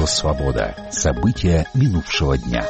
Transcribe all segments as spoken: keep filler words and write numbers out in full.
Радио «Свобода». События минувшего дня.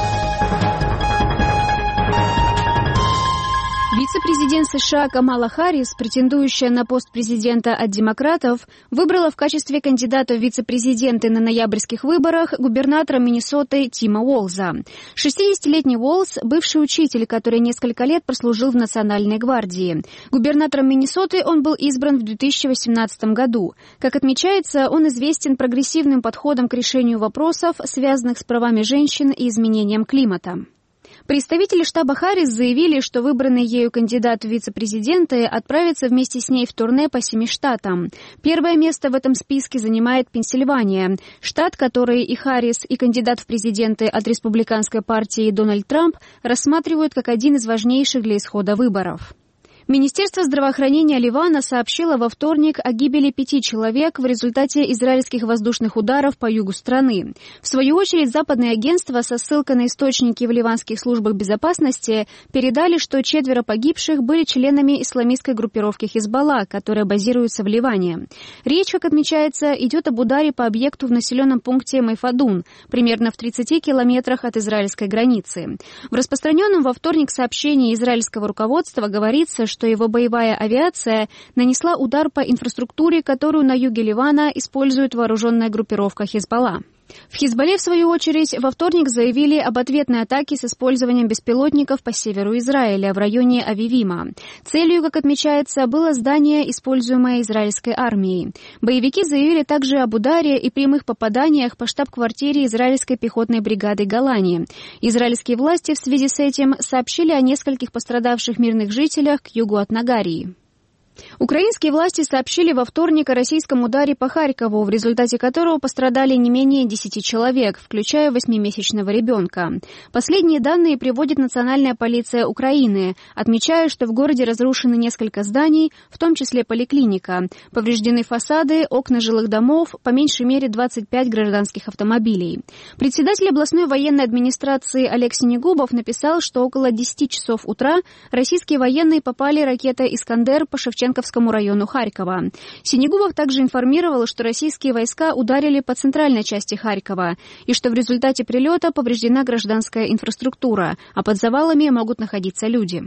Вице-президент США Камала Харрис, претендующая на пост президента от демократов, выбрала в качестве кандидата в вице-президенты на ноябрьских выборах губернатора Миннесоты Тима Уолза. шестидесятилетний Уолз – бывший учитель, который несколько лет прослужил в Национальной гвардии. Губернатором Миннесоты он был избран в две тысячи восемнадцатом году. Как отмечается, он известен прогрессивным подходом к решению вопросов, связанных с правами женщин и изменением климата. Представители штаба Харрис заявили, что выбранный ею кандидат в вице-президенты отправится вместе с ней в турне по семи штатам. Первое место в этом списке занимает Пенсильвания, штат, который и Харрис, и кандидат в президенты от республиканской партии Дональд Трамп рассматривают как один из важнейших для исхода выборов. Министерство здравоохранения Ливана сообщило во вторник о гибели пяти человек в результате израильских воздушных ударов по югу страны. В свою очередь, западные агентства со ссылкой на источники в ливанских службах безопасности передали, что четверо погибших были членами исламистской группировки Хизбалла, которая базируется в Ливане. Речь, как отмечается, идет об ударе по объекту в населенном пункте Майфадун, примерно в тридцати километрах от израильской границы. В распространенном во вторник сообщении израильского руководства говорится, что его боевая авиация нанесла удар по инфраструктуре, которую на юге Ливана использует вооруженная группировка Хизбалла. В Хизбалле, в свою очередь, во вторник заявили об ответной атаке с использованием беспилотников по северу Израиля в районе Авивима. Целью, как отмечается, было здание, используемое израильской армией. Боевики заявили также об ударе и прямых попаданиях по штаб-квартире израильской пехотной бригады Голани. Израильские власти в связи с этим сообщили о нескольких пострадавших мирных жителях к югу от Нагарии. Украинские власти сообщили во вторник о российском ударе по Харькову, в результате которого пострадали не менее десяти человек, включая восьмимесячного ребенка. Последние данные приводит Национальная полиция Украины, отмечая, что в городе разрушены несколько зданий, в том числе поликлиника. Повреждены фасады, окна жилых домов, по меньшей мере двадцать пять гражданских автомобилей. Председатель областной военной администрации Олег Синегубов написал, что около десяти часов утра российские военные попали ракетой «Искандер» по Шевченковскому району Харькова. Синегубов также информировал, что российские войска ударили по центральной части Харькова и что в результате прилета повреждена гражданская инфраструктура, а под завалами могут находиться люди.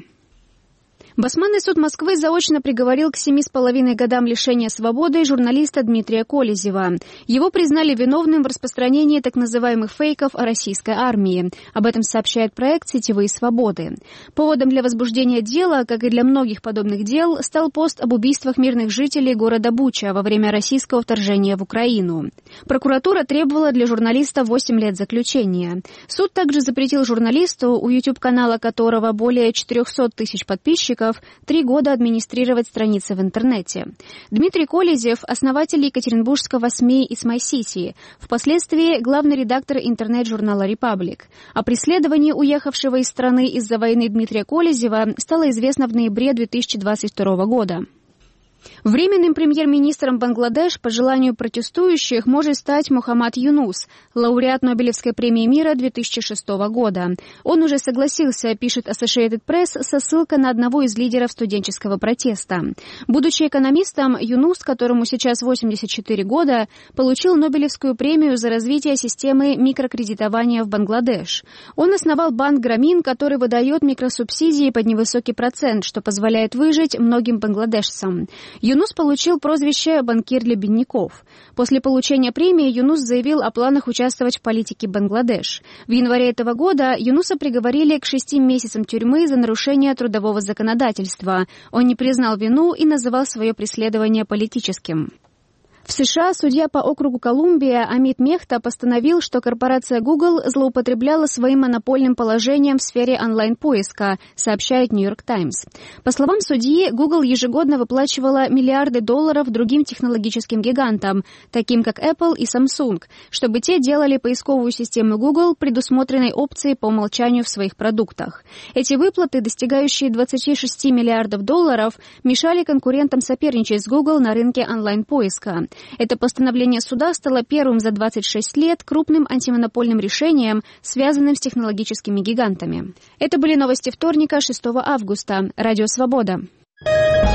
Басманный суд Москвы заочно приговорил к семи с половиной годам лишения свободы журналиста Дмитрия Колезева. Его признали виновным в распространении так называемых фейков о российской армии. Об этом сообщает проект «Сетевые свободы». Поводом для возбуждения дела, как и для многих подобных дел, стал пост об убийствах мирных жителей города Буча во время российского вторжения в Украину. Прокуратура требовала для журналиста восемь лет заключения. Суд также запретил журналисту, у YouTube-канала которого более четырехсот тысяч подписчиков, три года администрировать страницы в интернете. Дмитрий Колезев – основатель екатеринбургского СМИ «Исмай-Сити», впоследствии главный редактор интернет-журнала «Репаблик». О преследовании уехавшего из страны из-за войны Дмитрия Колезева стало известно в ноябре две тысячи двадцать второго года. Временным премьер-министром Бангладеш по желанию протестующих может стать Мухаммад Юнус, лауреат Нобелевской премии мира две тысячи шестого года. Он уже согласился, пишет Associated Press, со ссылкой на одного из лидеров студенческого протеста. Будучи экономистом, Юнус, которому сейчас восемьдесят четыре года, получил Нобелевскую премию за развитие системы микрокредитования в Бангладеш. Он основал банк Грамин, который выдает микросубсидии под невысокий процент, что позволяет выжить многим бангладешцам. Юнус получил прозвище «банкир для бедняков». После получения премии Юнус заявил о планах участвовать в политике Бангладеш. В январе этого года Юнуса приговорили к шести месяцам тюрьмы за нарушение трудового законодательства. Он не признал вину и называл свое преследование политическим. В США судья по округу Колумбия Амит Мехта постановил, что корпорация Google злоупотребляла своим монопольным положением в сфере онлайн-поиска, сообщает Нью-Йорк Таймс. По словам судьи, Google ежегодно выплачивала миллиарды долларов другим технологическим гигантам, таким как Apple и Samsung, чтобы те делали поисковую систему Google предусмотренной опцией по умолчанию в своих продуктах. Эти выплаты, достигающие двадцати шести миллиардов долларов, мешали конкурентам соперничать с Google на рынке онлайн-поиска. Это постановление суда стало первым за двадцать шесть лет крупным антимонопольным решением, связанным с технологическими гигантами. Это были новости вторника, шестого августа. Радио «Свобода».